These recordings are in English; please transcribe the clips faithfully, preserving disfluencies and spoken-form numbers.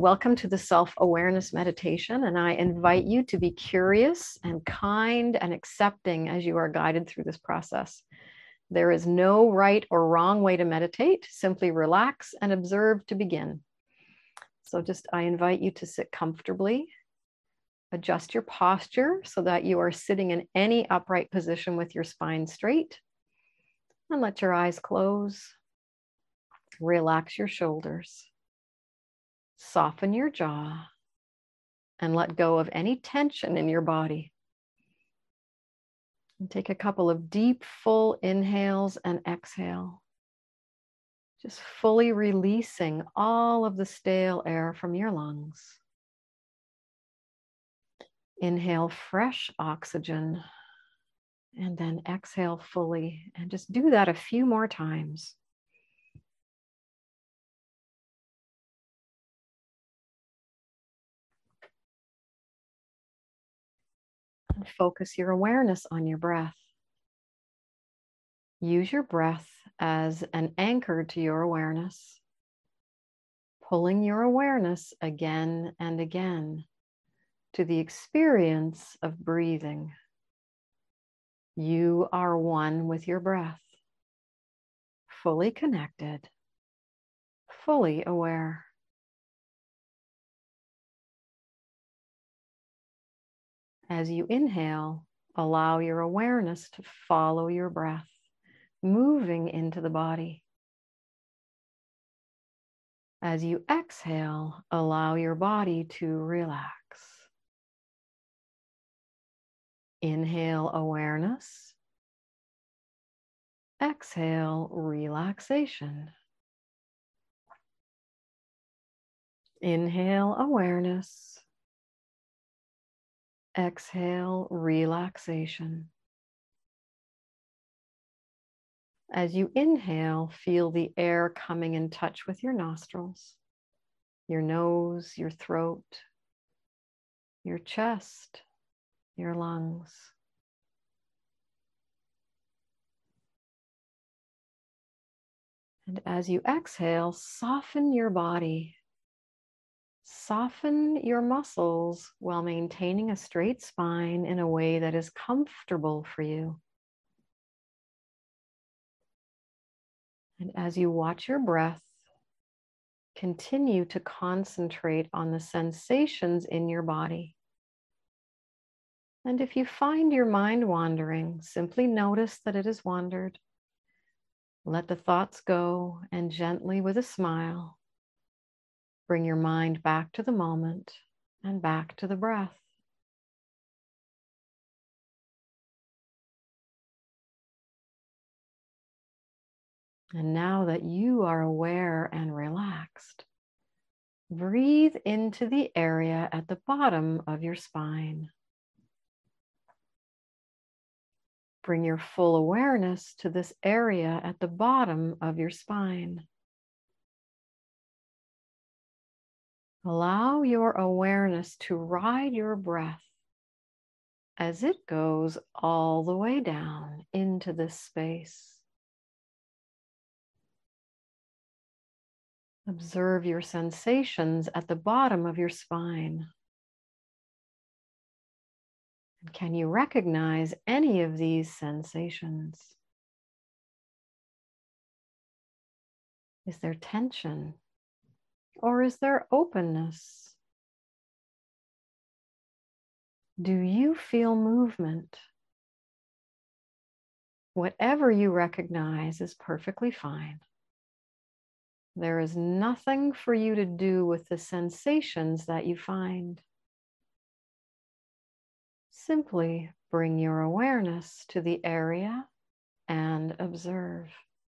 Welcome to the self-awareness meditation, and I invite you to be curious and kind and accepting as you are guided through this process. There is no right or wrong way to meditate. Simply relax and observe to begin. So just I invite you to sit comfortably. Adjust your posture so that you are sitting in any upright position with your spine straight. And let your eyes close. Relax your shoulders. Soften your jaw and let go of any tension in your body. And take a couple of deep, full inhales and exhale. Just fully releasing all of the stale air from your lungs. Inhale fresh oxygen and then exhale fully. And just do that a few more times. And focus your awareness on your breath. Use your breath as an anchor to your awareness, pulling your awareness again and again to the experience of breathing. You are one with your breath, fully connected, fully aware. As you inhale, allow your awareness to follow your breath, moving into the body. As you exhale, allow your body to relax. Inhale awareness. Exhale relaxation. Inhale awareness. Exhale relaxation. As you inhale, feel the air coming in touch with your nostrils, your nose, your throat, your chest, your lungs. And as you exhale, soften your body. Soften your muscles while maintaining a straight spine in a way that is comfortable for you. And as you watch your breath, continue to concentrate on the sensations in your body. And if you find your mind wandering, simply notice that it has wandered. Let the thoughts go and gently, with a smile, bring your mind back to the moment and back to the breath. And now that you are aware and relaxed, breathe into the area at the bottom of your spine. Bring your full awareness to this area at the bottom of your spine. Allow your awareness to ride your breath as it goes all the way down into this space. Observe your sensations at the bottom of your spine. And can you recognize any of these sensations? Is there tension? Or is there openness? Do you feel movement? Whatever you recognize is perfectly fine. There is nothing for you to do with the sensations that you find. Simply bring your awareness to the area and observe.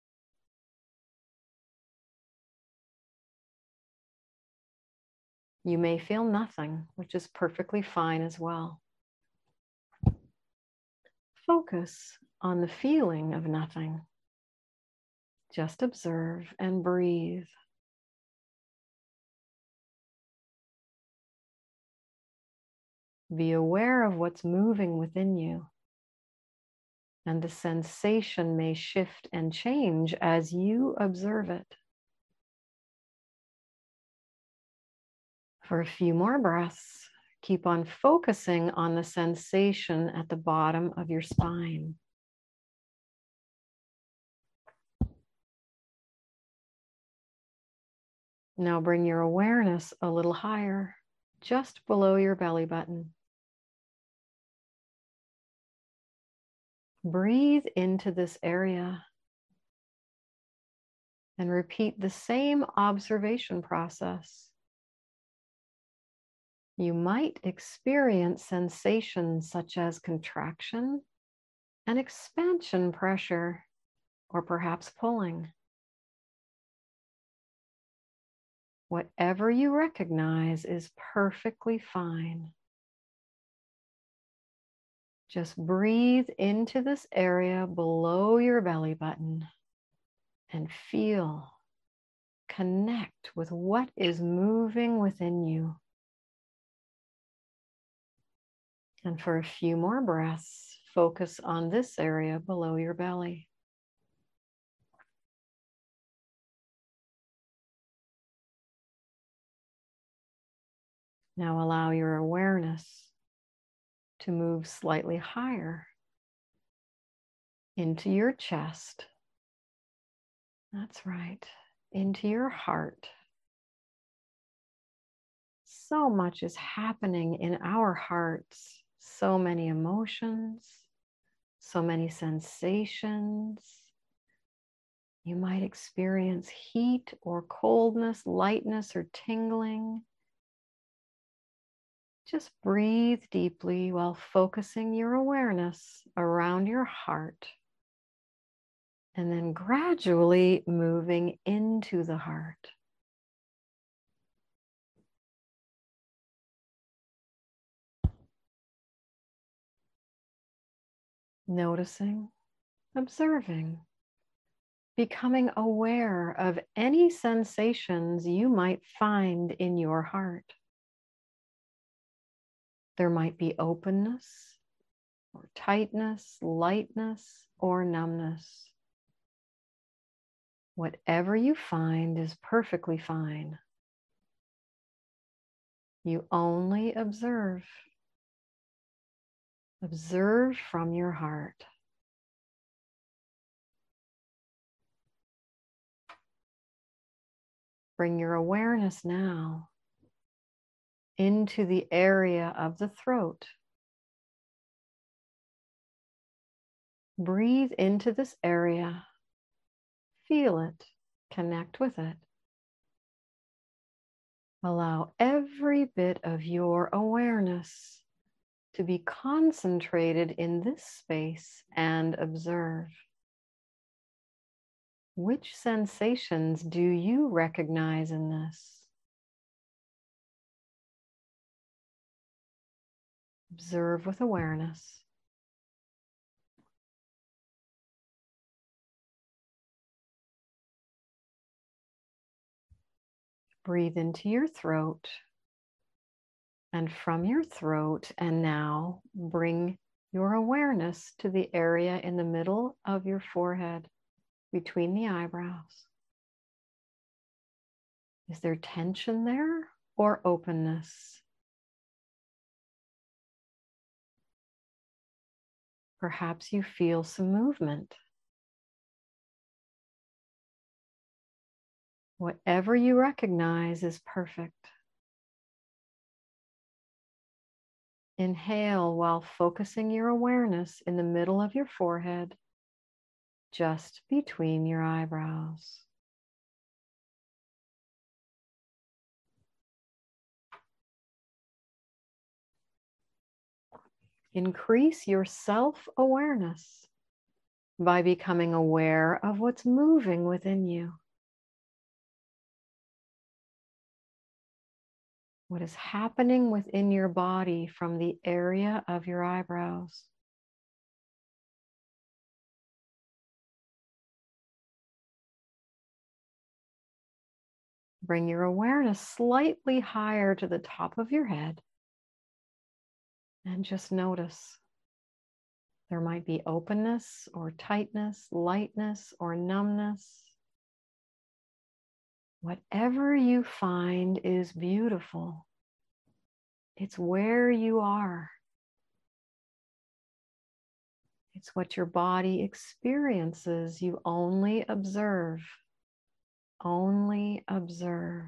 You may feel nothing, which is perfectly fine as well. Focus on the feeling of nothing. Just observe and breathe. Be aware of what's moving within you. And the sensation may shift and change as you observe it. For a few more breaths, keep on focusing on the sensation at the bottom of your spine. Now bring your awareness a little higher, just below your belly button. Breathe into this area and repeat the same observation process. You might experience sensations such as contraction and expansion pressure, or perhaps pulling. Whatever you recognize is perfectly fine. Just breathe into this area below your belly button and feel, connect with what is moving within you. And for a few more breaths, focus on this area below your belly. Now allow your awareness to move slightly higher into your chest. That's right, into your heart. So much is happening in our hearts, so many emotions, so many sensations. You might experience heat or coldness, lightness or tingling. Just breathe deeply while focusing your awareness around your heart, and then gradually moving into the heart. Noticing, observing, becoming aware of any sensations you might find in your heart. There might be openness, or tightness, lightness, or numbness. Whatever you find is perfectly fine. You only observe. Observe from your heart. Bring your awareness now into the area of the throat. Breathe into this area. Feel it. Connect with it. Allow every bit of your awareness to be concentrated in this space and observe. Which sensations do you recognize in this? Observe with awareness. Breathe into your throat, and from your throat, and now bring your awareness to the area in the middle of your forehead, between the eyebrows. Is there tension there or openness? Perhaps you feel some movement. Whatever you recognize is perfect. Inhale while focusing your awareness in the middle of your forehead, just between your eyebrows. Increase your self-awareness by becoming aware of what's moving within you. What is happening within your body from the area of your eyebrows? Bring your awareness slightly higher to the top of your head and just notice. There might be openness or tightness, lightness or numbness. Whatever you find is beautiful. It's where you are. It's what your body experiences. You only observe. Only observe.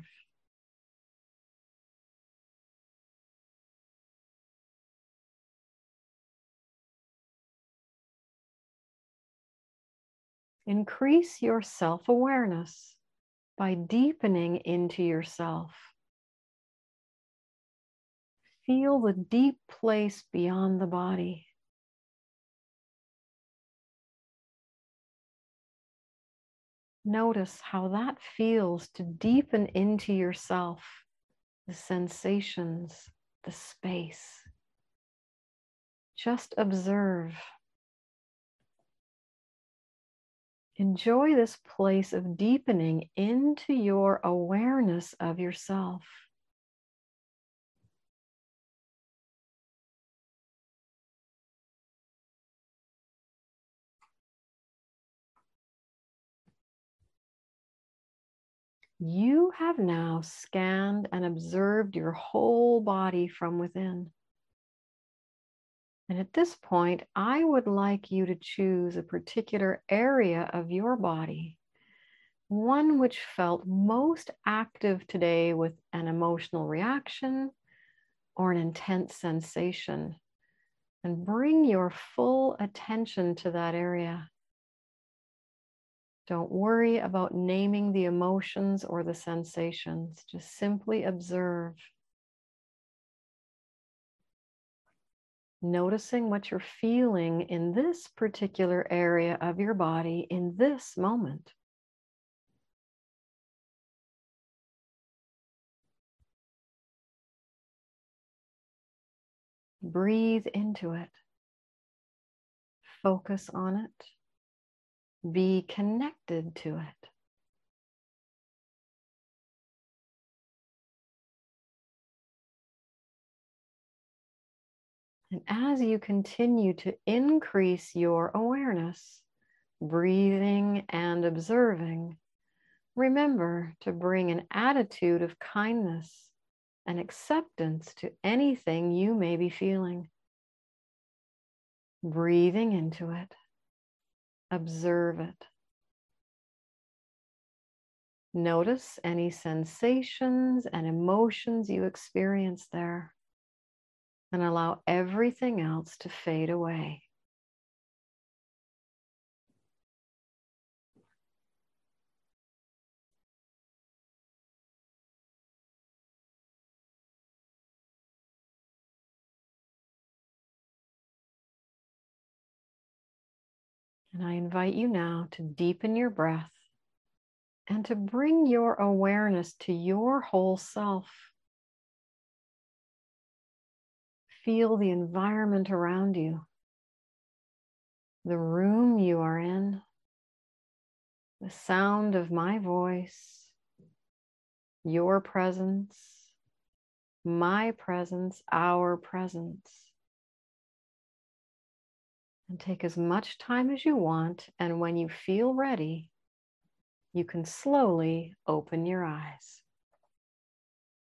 Increase your self-awareness by deepening into yourself. Feel the deep place beyond the body. Notice how that feels to deepen into yourself, the sensations, the space. Just observe. Enjoy this place of deepening into your awareness of yourself. You have now scanned and observed your whole body from within. And at this point, I would like you to choose a particular area of your body, one which felt most active today with an emotional reaction or an intense sensation, and bring your full attention to that area. Don't worry about naming the emotions or the sensations. Just simply observe. Noticing what you're feeling in this particular area of your body in this moment. Breathe into it. Focus on it. Be connected to it. And as you continue to increase your awareness, breathing and observing, remember to bring an attitude of kindness and acceptance to anything you may be feeling. Breathing into it, observe it. Notice any sensations and emotions you experience there, and allow everything else to fade away. And I invite you now to deepen your breath and to bring your awareness to your whole self. Feel the environment around you, the room you are in, the sound of my voice, your presence, my presence, our presence. And take as much time as you want, and when you feel ready, you can slowly open your eyes.